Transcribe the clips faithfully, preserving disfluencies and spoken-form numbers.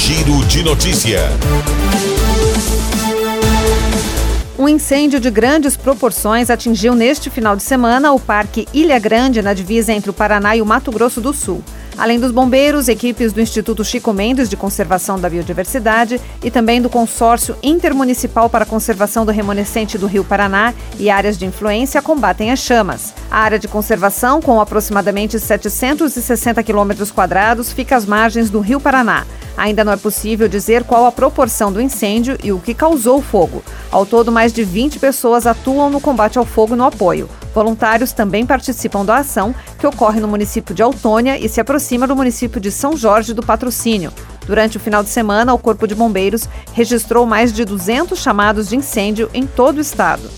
Giro de Notícia. Um incêndio de grandes proporções atingiu neste final de semana o Parque Ilha Grande, na divisa entre o Paraná e o Mato Grosso do Sul. Além dos bombeiros, equipes do Instituto Chico Mendes de Conservação da Biodiversidade e também do Consórcio Intermunicipal para a Conservação do Remanescente do Rio Paraná e áreas de influência combatem as chamas. A área de conservação, com aproximadamente setecentos e sessenta quilômetros quadrados, fica às margens do Rio Paraná. Ainda não é possível dizer qual a proporção do incêndio e o que causou o fogo. Ao todo, mais de vinte pessoas atuam no combate ao fogo e no apoio. Voluntários também participam da ação, que ocorre no município de Autônia e se aproxima do município de São Jorge do Patrocínio. Durante o final de semana, o Corpo de Bombeiros registrou mais de duzentos chamados de incêndio em todo o estado.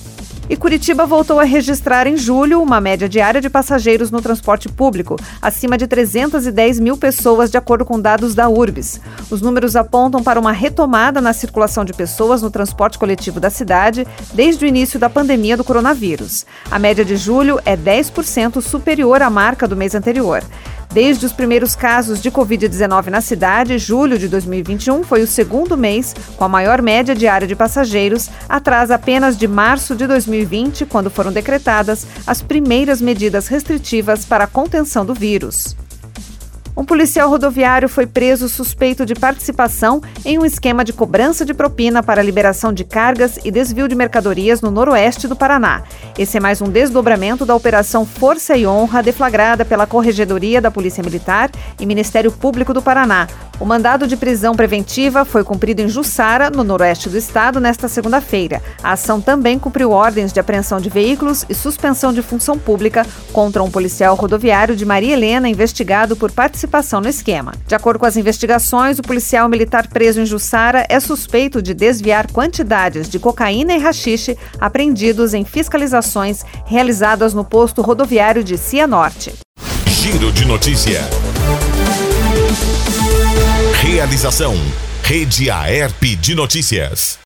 E Curitiba voltou a registrar em julho uma média diária de passageiros no transporte público, acima de trezentas e dez mil pessoas, de acordo com dados da Urbis. Os números apontam para uma retomada na circulação de pessoas no transporte coletivo da cidade desde o início da pandemia do coronavírus. A média de julho é dez por cento superior à marca do mês anterior. Desde os primeiros casos de covid dezenove na cidade, julho de dois mil e vinte e um foi o segundo mês com a maior média diária de passageiros, atrás apenas de março de dois mil e vinte, quando foram decretadas as primeiras medidas restritivas para a contenção do vírus. Um policial rodoviário foi preso suspeito de participação em um esquema de cobrança de propina para liberação de cargas e desvio de mercadorias no noroeste do Paraná. Esse é mais um desdobramento da Operação Força e Honra, deflagrada pela Corregedoria da Polícia Militar e Ministério Público do Paraná. O mandado de prisão preventiva foi cumprido em Jussara, no noroeste do estado, nesta segunda-feira. A ação também cumpriu ordens de apreensão de veículos e suspensão de função pública contra um policial rodoviário de Maria Helena, investigado por participação no esquema. De acordo com as investigações, o policial militar preso em Jussara é suspeito de desviar quantidades de cocaína e haxixe apreendidos em fiscalizações realizadas no posto rodoviário de Cianorte. Giro de Notícia. Realização: Rede Aerp de Notícias.